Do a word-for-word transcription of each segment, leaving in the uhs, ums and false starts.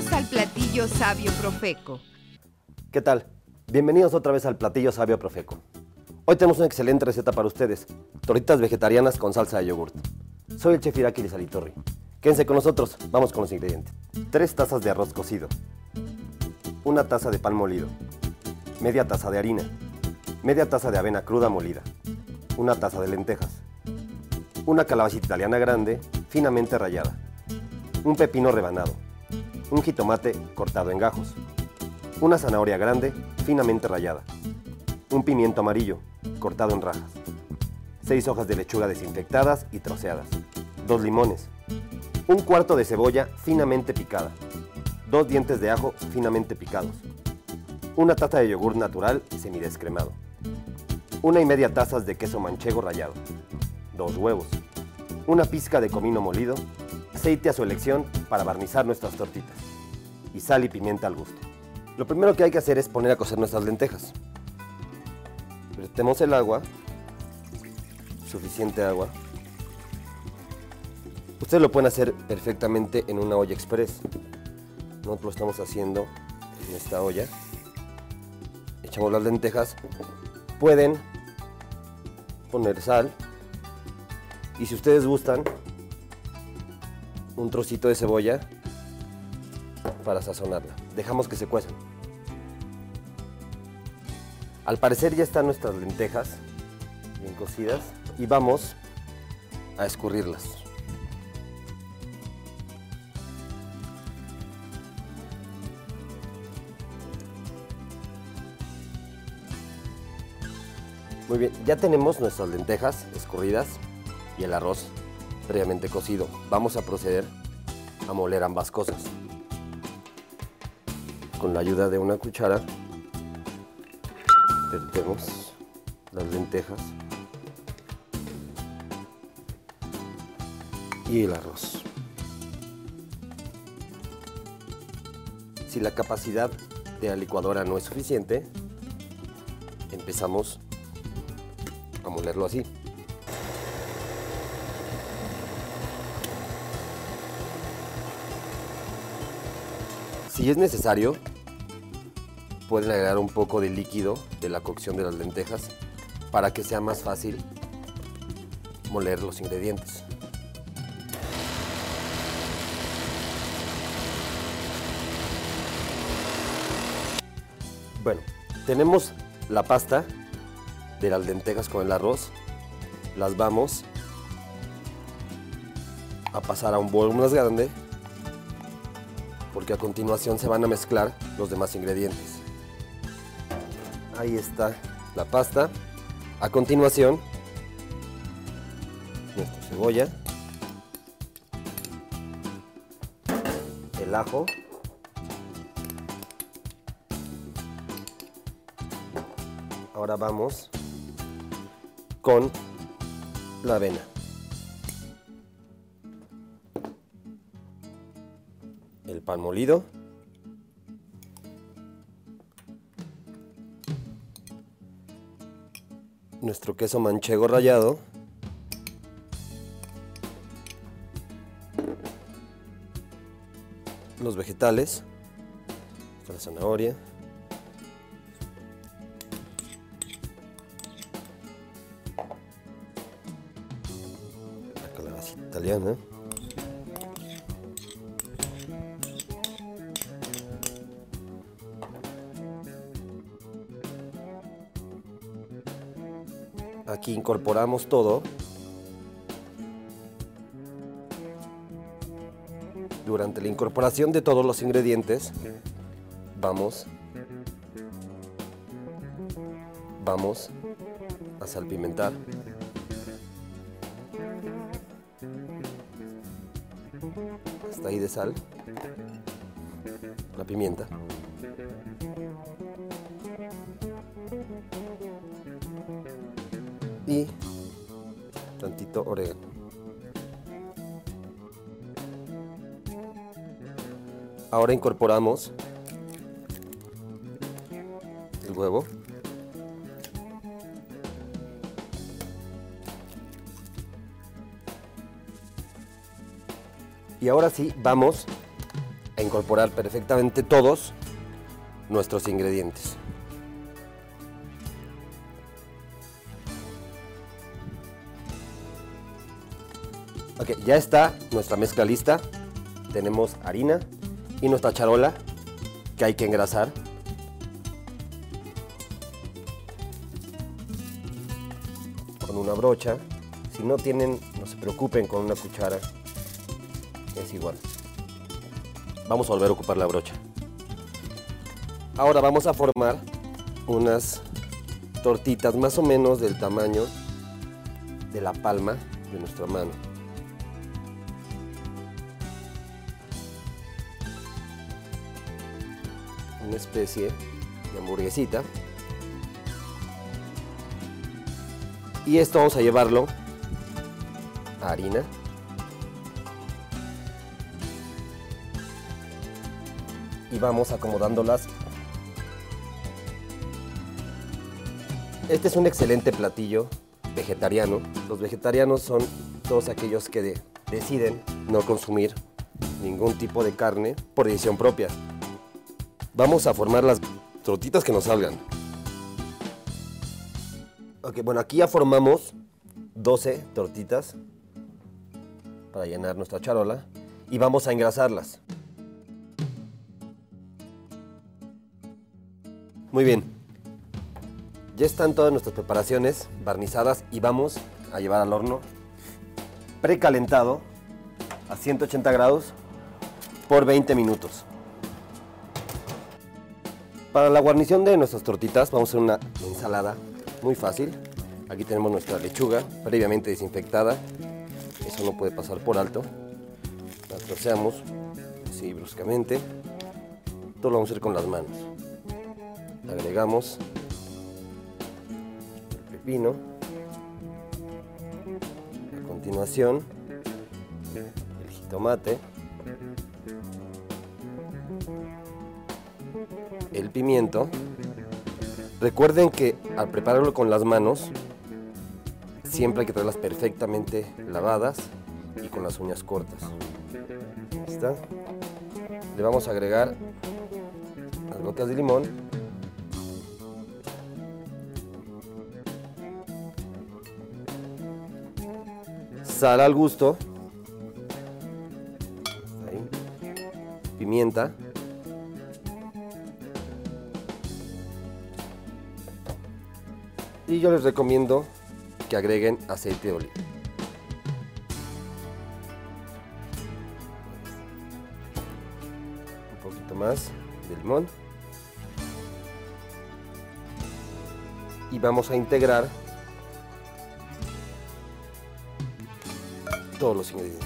Bienvenidos al Platillo Sabio Profeco. ¿Qué tal? Bienvenidos otra vez al Platillo Sabio Profeco. Hoy tenemos una excelente receta para ustedes, tortitas vegetarianas con salsa de yogurt. Soy el chef Irakli Salitorri. Quédense con nosotros, vamos con los ingredientes. Tres tazas de arroz cocido, una taza de pan molido, media taza de harina, media taza de avena cruda molida, una taza de lentejas, una calabacita italiana grande, finamente rallada, un pepino rebanado, un jitomate cortado en gajos, una zanahoria grande, finamente rallada, un pimiento amarillo, cortado en rajas, seis hojas de lechuga desinfectadas y troceadas, dos limones, un cuarto de cebolla finamente picada, dos dientes de ajo finamente picados, una taza de yogur natural semidescremado, una y media tazas de queso manchego rallado, dos huevos, una pizca de comino molido, aceite a su elección para barnizar nuestras tortitas y sal y pimienta al gusto. Lo primero que hay que hacer es poner a cocer nuestras lentejas. Vertemos el agua, suficiente agua. Ustedes lo pueden hacer perfectamente en una olla express. Nosotros lo estamos haciendo en esta olla. Echamos las lentejas. Pueden poner sal y si ustedes gustan, un trocito de cebolla para sazonarla. Dejamos que se cuezan. Al parecer ya están nuestras lentejas bien cocidas y vamos a escurrirlas. Muy bien, ya tenemos nuestras lentejas escurridas y el arroz previamente cocido. Vamos a proceder a moler ambas cosas. Con la ayuda de una cuchara, vertemos las lentejas y el arroz. Si la capacidad de la licuadora no es suficiente, empezamos a molerlo así. Si es necesario, pueden agregar un poco de líquido de la cocción de las lentejas para que sea más fácil moler los ingredientes. Bueno, tenemos la pasta de las lentejas con el arroz. Las vamos a pasar a un bol más grande porque a continuación se van a mezclar los demás ingredientes. Ahí está la pasta. A continuación, nuestra cebolla, el ajo, ahora vamos con la avena. El pan molido, nuestro queso manchego rallado, los vegetales, la zanahoria, la calabacita italiana, aquí incorporamos todo. Durante la incorporación de todos los ingredientes, vamos, vamos a salpimentar. Hasta ahí de sal, la pimienta. Y tantito orégano. Ahora incorporamos el huevo. Y ahora sí, vamos a incorporar perfectamente todos nuestros ingredientes. Ok, ya está nuestra mezcla lista. Tenemos harina y nuestra charola que hay que engrasar. Con una brocha. Si no tienen, no se preocupen, con una cuchara es igual. Vamos a volver a ocupar la brocha. Ahora vamos a formar unas tortitas más o menos del tamaño de la palma de nuestra mano. Una especie de hamburguesita. Y esto vamos a llevarlo a harina. Y vamos acomodándolas. Este es un excelente platillo vegetariano. Los vegetarianos son todos aquellos que de- deciden no consumir ningún tipo de carne por decisión propia. Vamos a formar las tortitas que nos salgan. Ok, bueno, aquí ya formamos doce tortitas para llenar nuestra charola y vamos a engrasarlas. Muy bien, ya están todas nuestras preparaciones barnizadas y vamos a llevar al horno precalentado a ciento ochenta grados por veinte minutos. Para la guarnición de nuestras tortitas vamos a hacer una ensalada muy fácil. Aquí tenemos nuestra lechuga previamente desinfectada. Eso no puede pasar por alto. La troceamos así bruscamente. Todo lo vamos a hacer con las manos. Agregamos el pepino. A continuación, el jitomate. El pimiento. Recuerden que al prepararlo con las manos, siempre hay que traerlas perfectamente lavadas y con las uñas cortas. Ahí está. Le vamos a agregar las gotas de limón. Sal al gusto. Ahí. Pimienta. Y yo les recomiendo que agreguen aceite de oliva. Un poquito más de limón. Y vamos a integrar todos los ingredientes.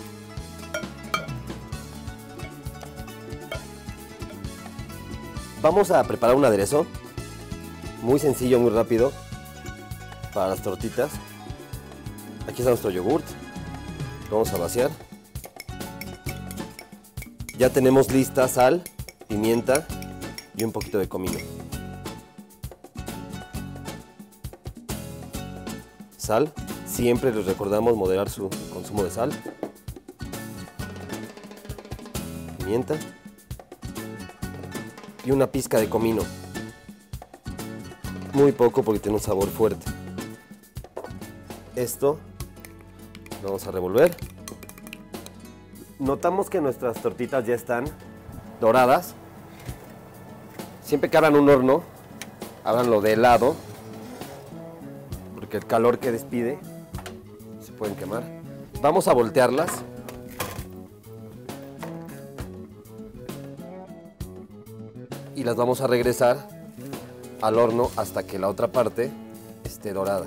Vamos a preparar un aderezo muy sencillo, muy rápido para las tortitas. Aquí está nuestro yogurt. Lo vamos a vaciar. Ya tenemos lista sal, pimienta y un poquito de comino. Sal. Siempre les recordamos moderar su consumo de sal. Pimienta. Y una pizca de comino. Muy poco porque tiene un sabor fuerte. Esto lo vamos a revolver. Notamos que nuestras tortitas ya están doradas. Siempre que abran un horno, ábranlo de lado, porque el calor que despide se pueden quemar. Vamos a voltearlas. Y las vamos a regresar al horno hasta que la otra parte esté dorada.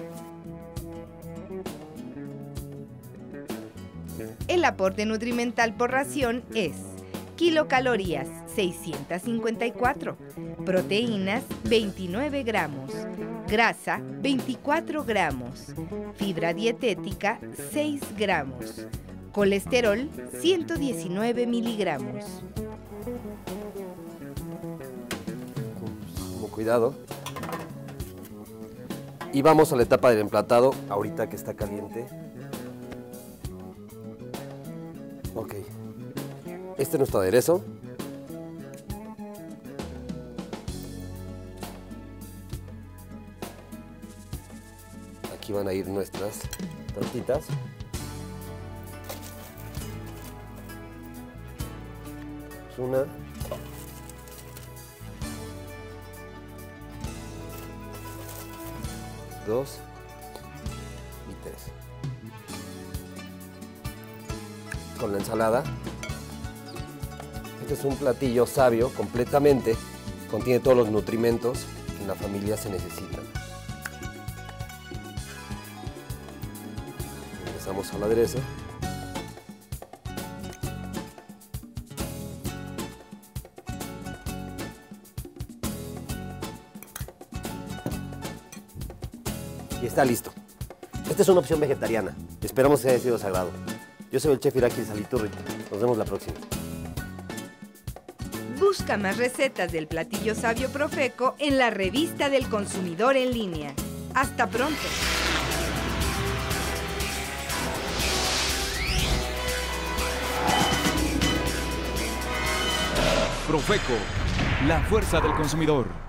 El aporte nutrimental por ración es kilocalorías seiscientas cincuenta y cuatro, proteínas veintinueve gramos, grasa veinticuatro gramos, fibra dietética seis gramos, colesterol ciento diecinueve miligramos. Con cuidado. Y vamos a la etapa del emplatado, ahorita que está caliente. Ok. Este es nuestro aderezo. Aquí van a ir nuestras tortitas. Una. Dos. Y tres. Con la ensalada. Este es un platillo sabio completamente. Contiene todos los nutrimentos que en la familia se necesitan. Empezamos al aderezo. Y está listo. Esta es una opción vegetariana. Esperamos que haya sido sagrado. Yo soy el chef Irakli Saliturri. Nos vemos la próxima. Busca más recetas del platillo sabio Profeco en la revista del consumidor en línea. ¡Hasta pronto! Profeco, la fuerza del consumidor.